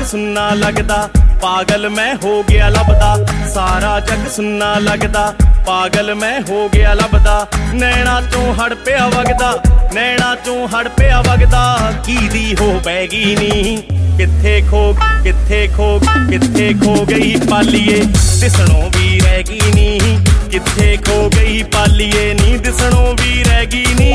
ਸੁੰਨਾ ਲੱਗਦਾ, ਪਾਗਲ ਮੈਂ ਹੋ ਗਿਆ ਲੱਭਦਾ। ਸਾਰਾ ਜੱਗ ਸੁੰਨਾ ਲੱਗਦਾ, ਪਾਗਲ ਮੈਂ ਹੋ ਗਿਆ ਲੱਭਦਾ। ਨੈਣਾ ਚੋਂ ਹੜ ਪਿਆ ਵਗਦਾ, ਨੈਣਾ ਚੋਂ ਹੜ ਪਿਆ ਵਗਦਾ। ਕੀਦੀ ਹੋ ਪੈ ਗਈ ਨੀ, ਕਿੱਥੇ ਖੋ ਕਿੱਥੇ ਖੋ ਕਿੱਥੇ ਖੋ ਗਈ ਪਾਲੀਏ, ਦਿਸਣੋਂ ਵੀ ਰਹਿ ਗਈ ਨੀ। ਕਿੱਥੇ ਖੋ ਗਈ ਪਾਲੀਏ ਨੀ, ਦਿਸਣੋਂ ਵੀ ਰਹਿ ਗਈ ਨੀ।